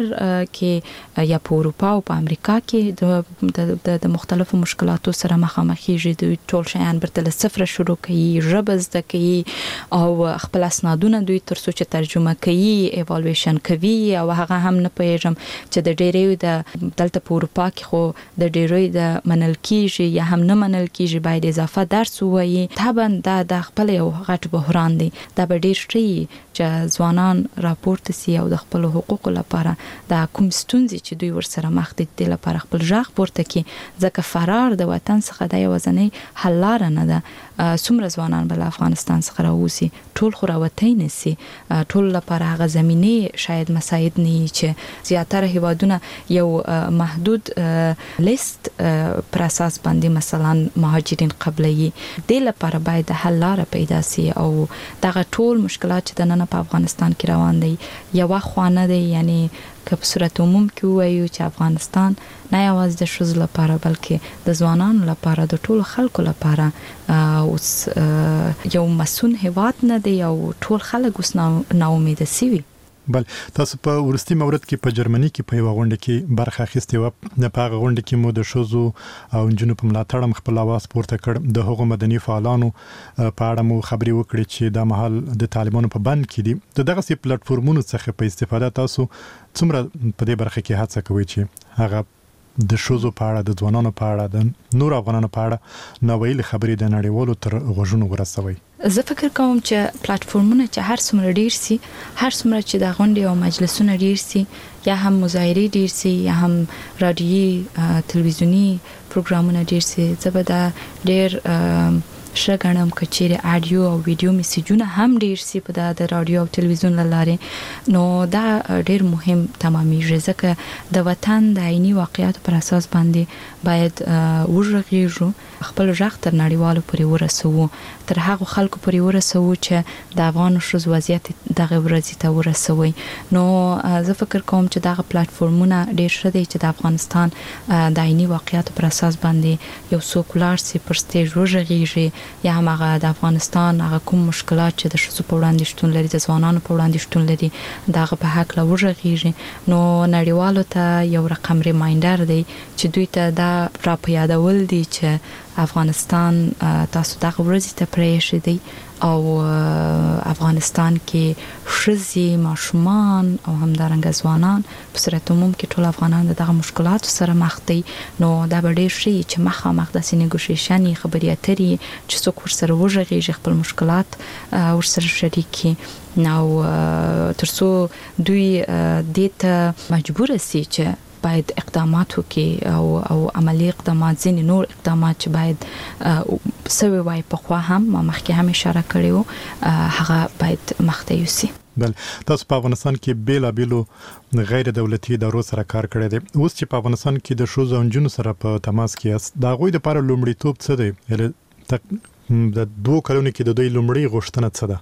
کې یا په اروپا او په امریکا کې د د مختلفو مشکلاتو سره مخامخېږي، دوی ټول شیان برته له صفر شروع کوي، ژبه زده کوي او خپل اسنادونه دوی تر څو چې ترجمه کوي ایوالویشن کوي، او هغه هم نه پېژم چې د ډېرې د دلته په اروپا کې خو د ډېرې د منل کېږي یا هم نه منل کېږي، باید اضافه درس ووایي. طبعا دا د خپل یو غټ بحران دی. دا به ډېر شي چې ځوانان راپورته سي او د خپل حقوقو لپاره د کوم ستونزې چې دوی ورسره مخ دي د لپاره خپل ژغ پورته کړي، ځکه فرار د وطن څخه د یوازینۍ حل لاره نه ده. څومره ځوانان بل افغانستان څخه راوځي، ټول خو راوتی نسی، ټول لپاره هغه زمینه شاید مساعد نه چې زیاتره هیوادونه یو محدود لیست پر اساس باندې مثلا مهاجرین قبلي، د لپاره باید حل لاره پیدا سي. او دغه ټول مشکلات چې د نن په افغانستان کې روان دي یو خوانه دي، یعنی که په صورت عموم کې وایو چې افغانستان نه یوازې د ښځو لپاره بلکې د ځوانانو لپاره د ټولو خلکو لپاره اوس یو مسون هیواد نه دی او ټول خلک اوس ناامیده سوي. بل تاسو په ورستي مورد کې په جرمني کې په یو غونډه کې برخه اخیستې و، نه په غونډه کې مو د شوزو او جنونو په ملاتړ خپل आवाज پورته کړ. د هغو مدني فعالانو په اړه مو خبري وکړي چې د محل د طالبانو په بند کې دي. دغه سي پلیټ فارمونو څخه په استفاده تاسو څومره په دې برخه کې هڅه کوي چې هغه د شوزو په اړه، د ځوانانو په اړه، د نور افغانانو په اړه نو ویل خبري د نړیوالو تر غوږونو ورسوي؟ زه فکر کوم چې پلیټ فارمونه چې هر څومره ډیر سي، هر څومره چې د غونډې او مجلسونه ډیر سي، یا هم مظاهرې ډیر سي، یا هم رادیوي تلویزیونی پروګرامونه ډیر سي، زه به دا ډیر شګنم کچېره اډیو او ویډیو میسجونه هم ډیر سي په د رادیو او تلویزیون لاره. نو دا ډیر مهم تمامي ځکه د وطن د عیني واقعیت پر اساس باندې باید وژغېږو، خپل ژغ تر نړیوالو پورې ورسوو، تر هغه خلکو پورې ورسوو چې د افغان ښځو وضعیت دغه ورځې ته ورسوي. نو زه فکر کوم چې دغه پلیټ فارمونه ډیر ښه دي چې د افغانستان د عیني واقعیت پر اساس باندې یو څوک لاړ سي پر سټیج وژغېږي، یا هم هغه د افغانستان هغه کوم مشکلات چې د ښځو په وړاندې شتون لري، د ځوانانو په وړاندې شتون لري، دغه په حق لا وژغېږي. نو نړیوالو ته یو رقم ریمایندر دی چې دوی ته دا را په یادول دي چې افغانستان تاسو دغه ورځې ته پرېښی دی او افغانستان کې ښځې، ماشومان او همدارنګه ځوانان په صورت عموم کې ټول افغانان دغه مشکلاتو سره مخ دي. نو دا به ډېر شي چې مخامخ داسې نیګوشیشن خبرې اترې چې څوک ورسره وژغېږي، خپل مشکلات ورسره شریک کړي، نو تر څو دوی دې ته مجبور سي چې باید اقدامات وکړي او او عملی اقدامات، ځینې نور اقدامات چې باید سوي وای په خوا هم ما مخکې هم اشاره کړې وو، هغه باید مخته یوسي. بل تاسو په افغانستان کې بیل بیلو غیر دولتي ادارو سره کار کړی دی. اوس چې په افغانستان کې د ښځو او نجونو سره په تماس کې یاست، د هغوی لپاره لومړیتوب څه دی؟ د دوه کلونو کې د دوی لومړی غوښتنه څه ده؟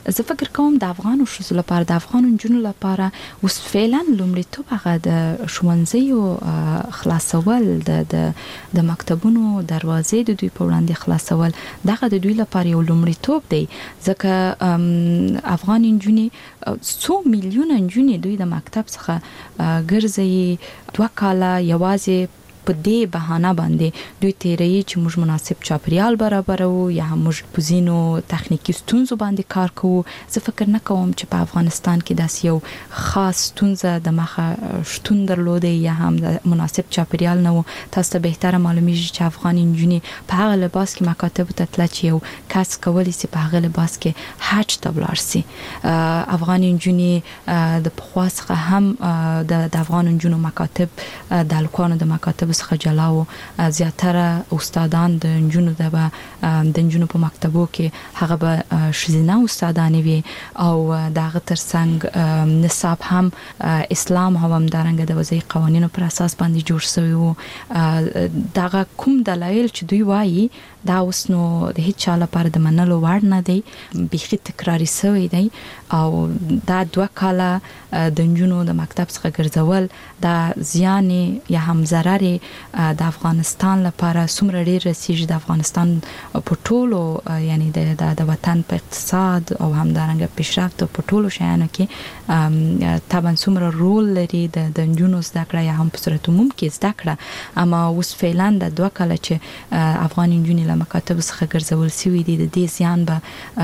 زه فکر کوم د افغانو شوزو لپاره د افغانو جنونو لپاره اوس فعلا لومړیتوب هغه د ښوونځیو خلاصول د د مکتبونو دروازې د دوی په وړاندې خلاصول دغه د دوی لپاره یو لومړیتوب دی ځکه افغان جنونې څو میلیونه جنونې دوی د مکتب څخه ګرځي دوه کاله یوازې په دې بهانه باندې دوی تیري چې موږ مناسب چاپریال برابرو یا موږ په زینو تخنیکی ستونزو باندې کار کوو زه فکر نه کوم چې په افغانستان کې داس یو خاص ستونزه د مخه شتون درلوده یا هم مناسب چاپریال نه و تاسو ته بهتره معلومیږي چې افغان انجونی په هغه لباس کې مکاتب ته تل چې یو کس کولی سي په هغه لباس کې حج ته ولاړ سي افغان انجونی د پخواسخه هم د افغان انجونو مکاتب د الکوانو د مکاتب څخه جلاو زیاتره استادان د انجونو د د انجونو په مکتبو کې هغه به شزینه استادان وي او دغه ترڅنګ نصاب هم اسلام هم دارنګ د وضعي قوانینو پر اساس باندې جوړ شوی وو دغه کوم دلایل چې دوی وایي دا اوس نو د هیڅ چا لپاره د منلو وړ نه دی بيخي تکراری شوی دی او دا دوه کاله د انجونو د مکتب څخه ګرځول دا زیان یا هم ضرر د افغانستان لپاره څومره ډیر رسیږي د افغانستان په ټولو یعنی د د وطن په اقتصاد او هم دارنګ پیشرفت په ټولو شیانو کې طبعا څومره رول لري د د انجونو زده کړه یا هم په صورت عموم کې زده کړه اما اوس فعلا د دوه کاله چې افغان انجونی له مکاتب څخه ګرځول شوی دي د دې زیان به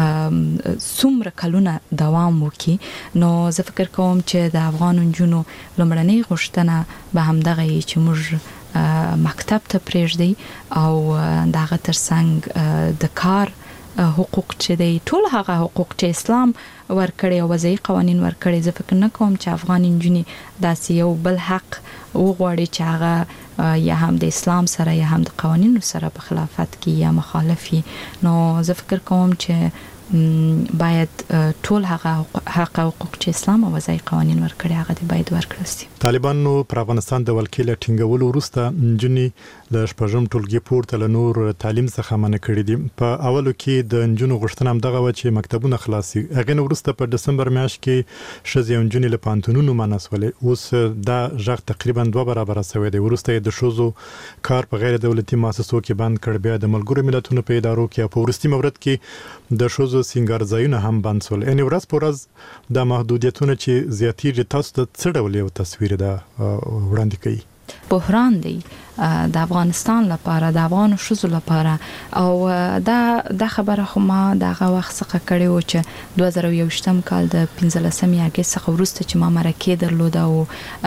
څومره کلونه دوام وکړي نو زه فکر کوم چې د افغان انجونو لومړنۍ غوښتنه به هم دغه چې موږ مکتب ته پریږدي او دغه ترڅنګ د کار حقوق چې دی ټول هغه حقوق چې اسلام ورکړي او وضعي قوانين ورکړي زه فکر نه کوم چې افغان انجونی داسې یو بل حق وغواړي چې هغه یا هم د اسلام سره یا هم د قوانینو سره په خلافت کې یا مخالفي نو زه فکر کوم چې باید ټول هغه حق حقوق چې اسلام او وضعي قوانين ورکړي هغه دی باید ورکړل شي طالبانو پر افغانستان د ولکې ټینګولو وروسته جنې د شپږم ټولګي پورته له نور تعلیم څخه منع کړی دي په اولو کې د جنونو غوښتنه هم دغه و چې مکتبونه خلاصي هغه وروسته په دسمبر میاشت کې شزې جنې له پانتونونو مناسولې اوس دا ژغ تقریبا دوه برابر شوی دی وروسته د شوزو کار په غیر دولتي مؤسسو کې بند کړ بیا د ملګرو ملتونو په ادارو کې په ورستي مورد کې د شوزو سنگار ځایونه هم بند شول ان ورځ پر ورځ د محدودیتونو چې زیاتېږي تاسو ته څه ډول یو تصویر ده وړاندې کوي بحران دی د افغانستان لپاره د افغان شوزو لپاره او دا د خبره خو ما دغه وخت څخه کړی و چې دوه زره یو شتم کال د پنځلسمې اگست څخه وروسته چې ما مرکه درلوده او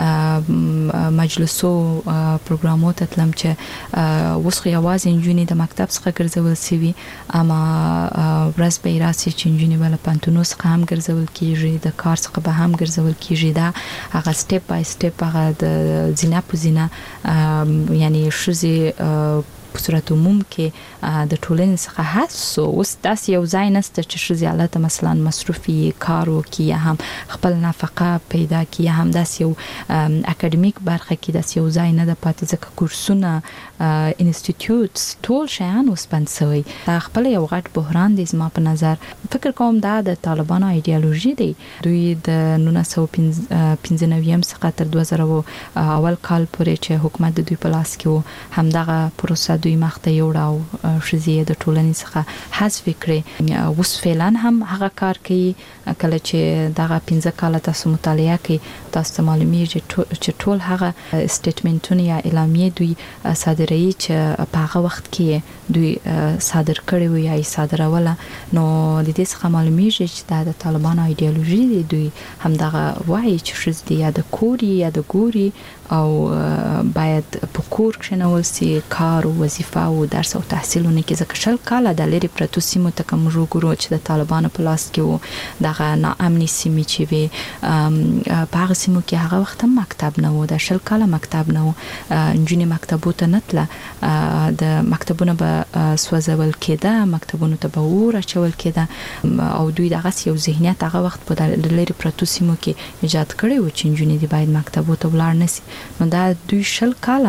مجلسو پروګرامو ته تلم چې وسخه یوازې انجونی د مکتب څخه ګرځول سوي اما ورځ به راسي چې انجونی ول پانتونو څخه هم ګرځول کیږي د کار څخه به هم ګرځول کیږي دا هغه سټپ بای سټپ هغه د زینا پوزینا یعنی شوزي په صورت عموم کې د ټولنې څخه حسو اوس داس یو ځای نسته چې شوزي حالت مثلا مصرفي کارو کې یا هم خپل نفقه پیدا کې یا هم داس یو اکیډمیک برخه کې داس یو ځای نه د پاتې ځکه کورسونه انسټیټیوټس ټول شیان وسپنسوي دا خپل یو غټ بحران دی زما په نظر فکر کوم دا د طالبانو ایدئولوژي دی دوی د نولس سوه پنځه نوي څخه تر دوه زره اول کال پورې چې حکومت د دوی په لاس کې و همدغه پروسه دوی مخته یوړاو شزي د ټولنې څخه حذف کړي اوس فعلا هم هغه کار کوي کله چې دغه پنځه کاله تاسو مطالعه کوي تاسو معلومیږي چې ټول هغه سټیټمنټونه یا اعلامیه دوی صادروي چې په هغه وخت کې دوی صادر کړي وي یا صادروله نو د دې څخه معلومیږي چې د طالبانو ایدئولوژي دی دوی هم دغه وایي چې شزي یا د کوري یا د ګوري او باید په کور کې نو سي کار او وظیفه او درس او تحصیلونه کې ځکه شل کاله د لری پروتوسیمو ته کوم ورګورو چې د طالبانو په لاس کې وو دغه ناامني سیمې چې وي په هغه سیمو کې هغه وخت مکتب نه وو د شل کاله مکتب نه وو انجونی مکتبو ته نتله د مکتبونو به سوځول کېده مکتبونو ته به ور اچول کېده او دوی دغه یو ذهنیت هغه وخت په لری پروتوسیمو کې ایجاد کړی و چې انجونی دی باید مکتبو ته ولاړ نسی نو دا دوی شل کاله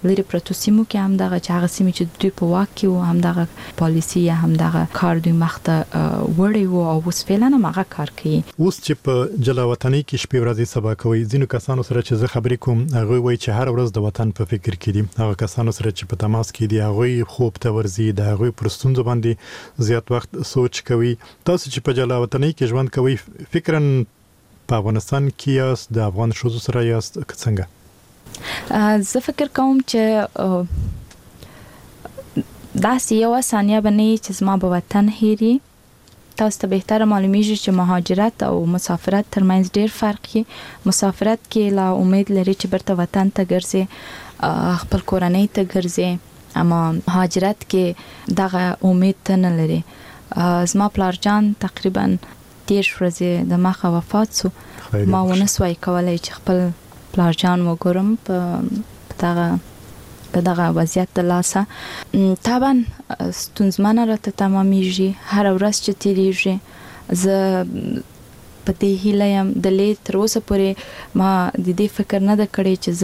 لري پرتو سیمو کې هم دغه چې هغه سیمې چې دوی په واک کې وو هم دغه پالیسی یا هم دغه کار دوی مخته وړي وو او اوس فعلا هغه کار کوي. اوس چې په جلا وطني کې شپې ورځې سبا کوي ځینو کسانو سره چې زه خبرې کوم هغه وایي چې هر ورځ د وطن په فکر کې دي. هغه کسانو سره چې په تماس کې دي هغه خوب ته ورزي د هغه پرستونځ باندې زیات وخت سوچ کوي. تاسو چې په جلا وطني کې ژوند کوي فکرن په افغانستان کې یاست د افغان شوزو سره یاست څنګه؟ زه فکر کوم چې دا یو ثانیه باندې چې زما په وطن هېري. تاسو ته بهتره معلومیږي چې مهاجرت او مسافرت ترمنځ ډېر فرق دی. مسافرت کې لا امید لري چې برته وطن ته ګرځي خپل کورنۍ ته ګرځي، اما مهاجرت کې دغه امید نه لري. زما پلارجان تقریبا دېرش ورځې د مخه وفات سو. ما ونه سوای کولای چې خپل پلارجان وګورم په دغه په دغه وضعیت د لاسه. طبعا ستونزمنه راته تمامېږي، هر ورځ چې تیریږي زه په دې هیله یم د لې تر اوسه پورې ما د دې فکر نه ده کړی چې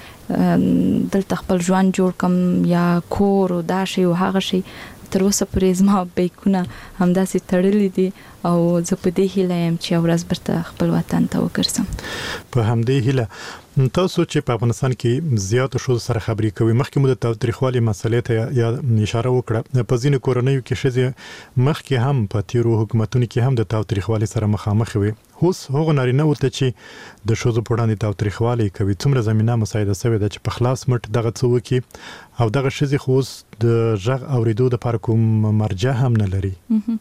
زه دلته خپل ژوند جوړ کم یا کور او دا شی او هغه شی. تر اوسه پورې زما بیکونه همداسې تړلي دي او زه په دې هیله یم چې یو ورځ برته خپل وطن ته وګرځم. په همدې هیله تاسو چې په افغانستان کې زیات شو سره خبرې کوي، مخکې مو د تاوتریخوالي مسلې ته یا اشاره وکړه. په ځینو کورنیو کې ښځې مخکې هم په تیرو حکومتونو کې هم د تاوتریخوالي سره مخامخ وي. اوس هغه نارینه ورته چې د شوزو په وړاندې تاوتریخوالي کوي څومره زمينه مساعده شوې ده چې په خلاص مټ دغه څه وکي او دغه ښځې خو اوس د ژغ اوریدو د لپاره کوم مرجع هم نه لري.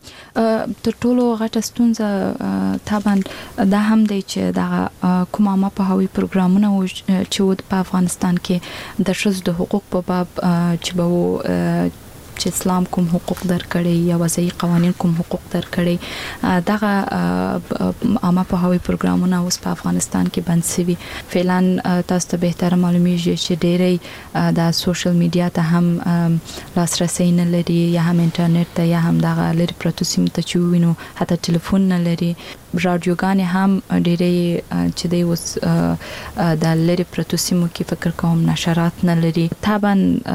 تر ټولو غټه ستونزه طبعا دا هم دی چې دغه کوم عامه پوهاوی پروګرامونه چې په افغانستان کې د ښځو د حقوق په باب چې به چې اسلام کوم حقوق درکړي یا وضعي قوانين کوم حقوق درکړي، دغه عامه پوهاوی پروګرامونه اوس په افغانستان کې بند شوي. فعلا تاسو ته بهتره معلومیږي چې ډېری د سوشل میډیا ته هم لاسرسي نه لري یا هم انټرنیټ ته یا هم دغه لري پروتو سیم ته چې وینو حتی ټلیفون نه لري. رادیوګانې هم ډېری چې دی اوس د لري پروتو سیمو کې فکر کوم نشرات نه لري. طبعا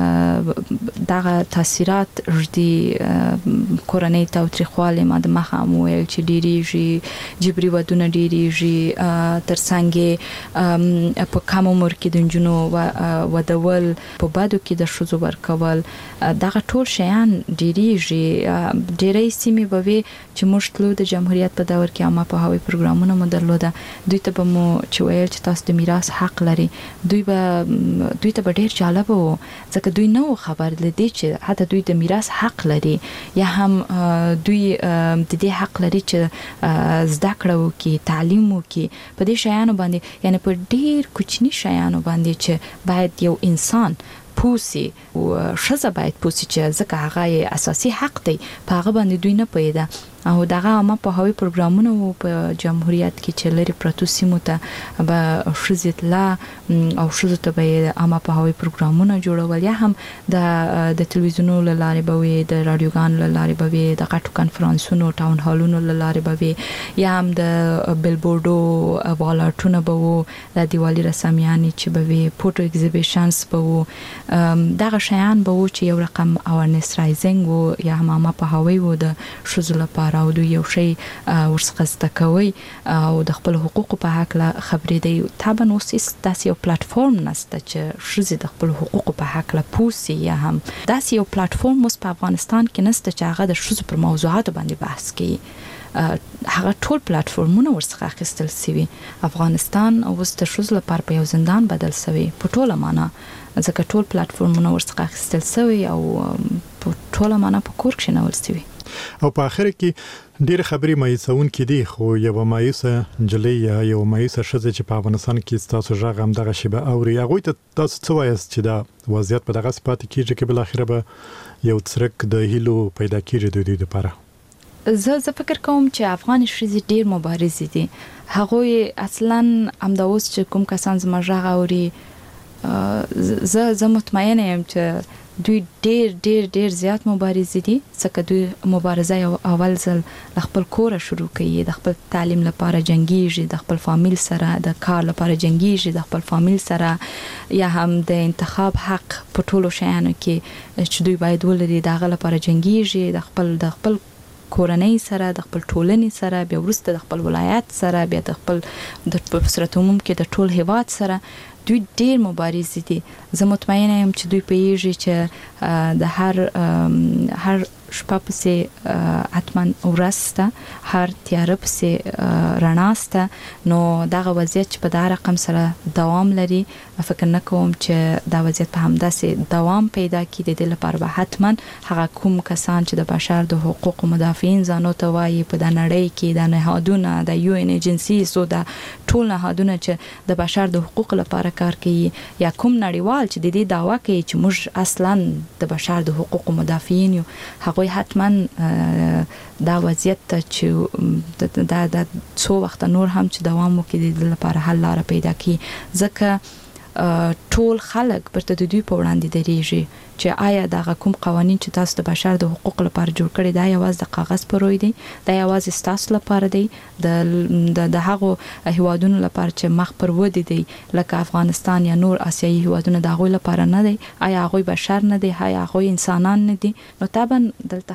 دغه تاثیرات ردي کورنۍ تاوتریخوالی ما د مخه مویل چې ډېریږي، جبري ودونه ډېریږي، ترڅنګ په کم عمر کې د نجونو ودول، په بدو کې د ښځو ورکول، دغه ټول شیان ډېریږي. ډېری سیمې به وي چې موږ تلو د جمهوریت په دور کې عامه پوهاوی پروګرامونه مو درلوده، دوی ته به مو چې ویل چې تاسو د میراث حق لري، دوی به دوی ته به ډېر جالب وو ځکه دوی نه خبر لدی چې حتی دوی د میراث حق لري یا هم دوی د دې حق لري چې زده کړه وکړي، تعلیم وکړي. په دې شیانو باندې یعنی په ډېر کوچني شیانو باندې چې باید یو انسان پوسی او ښځه باید پوسی چې ځکه هغه اساسي حق دی، په هغه باندې دوی نه پیدا. او دغه عامه پوهاوی پروګرامونه په جمهوریت کې چې لري پروتو سیمو ته به ښځې تلا او ښځو ته به عامه پوهاوی پروګرامونه جوړول یا هم د د تلویزیونو له لارې به وي، د رادیوګانو له لارې به وي، د غټو کنفرانسونو ټاون هالونو له لارې به وي، یا هم د بیلبورډو والاټونه به وو، د دیوالي رسامیانې چې به وي، فوټو ایگزیبیشنز به وو. دغه شیان به وو چې یو رقم اوارنس رایزینګ وو یا هم عامه پوهاوی وو د ښځو لپاره او دوی یو شی ورڅخه زده کوي او د خپل حقوقو په حق خبرې دی. طبعا اوس داسې یو پلیټفارم نشته چې ښځې د خپل حقوقو په حق لا پوسی یا هم داسې یو پلیټفارم اوس په افغانستان کې نشته چې هغه د ښځو پر موضوعاتو باندې بحث کوي. هغه ټول پلیټفارمونه ورڅخه اخیستل شوي. افغانستان اوس د ښځو لپاره په یو زندان بدل شوی په ټوله معنا، ځکه ټول پلیټفارمونه ورڅخه اخیستل شوي او په ټوله معنا په کور کې نول شوي. او په اخر کې ډېر خبرې مایوسون کې دي، خو یو مایوسه جلې یا یو مایوسه ښځه چې په افغانستان کې تاسو ژغ هم دغه شیبه اوري، هغه ته تاسو څه وایاست چې دا وضعیت په دغه صفات کېږي چې بل اخر به یو څرک د هیلو پیدا کېږي د دوی لپاره؟ زه زه فکر کوم چې افغان ښځې ډېر مبارز دي. هغه اصلا همدا اوس چې کوم کسان زما ژغ اوري، زه زه مطمئنه یم چې دوی ډیر ډیر ډیر زیات مبارز دي ځکه دوی مبارزه یو اول ځل خپل کور شروع کوي د خپل تعلیم لپاره جنگیږي د خپل فامیل سره د کار لپاره جنگیږي د خپل فامیل سره یا هم د انتخاب حق په ټولو شیانو کې چې دوی باید ولري دغه لپاره جنگیږي د خپل د خپل کورنۍ سره د خپل ټولنې سره بیا ورسته د خپل ولایت سره بیا د خپل د صورت عموم کې د ټول هیواد سره دوی ډیر مبارز دي. زه مطمئنه یم چې دوی پیږي چې د هر هر شپه پسې حتما ورسته هر تیار پسې رڼاسته نو دغه وضعیت چې په دا رقم سره دوام لري فکر نه کوم چې دا وضعیت په همداسې دوام پیدا کړي. د دې لپاره به حتما هغه کوم کسان چې د بشر د حقوقو مدافعین ځانو ته وایي په د نړۍ کې د نهادونه د یو ان ایجنسیز او د ټول نهادونه چې د بشر د حقوقو لپاره کار کوي یا کوم نړیوال چې د دې دعوا کوي چې موږ اصلا د بشر د حقوقو مدافعین یو هغه حتما دا وضعیت چې دا د څو وخت نور هم چې دوام وکړي د لپاره حل لاره پیدا کړي ځکه ټول خلک برته د دوی په وړاندې درېږي چې آیا دا کوم قوانين چې تاسو د بشر د حقوق لپاره جوړ کړی دا یوازې د کاغذ پر وای دی دا یوازې تاسو لپاره دی د د هغه هیوادونو لپاره چې مخ پر ودی دی لکه افغانستان یا نور آسیایي هیوادونه دا غوي لپاره نه دی آیا هغه بشر نه دی آیا هغه انسانان نه دي نو طبعا دلته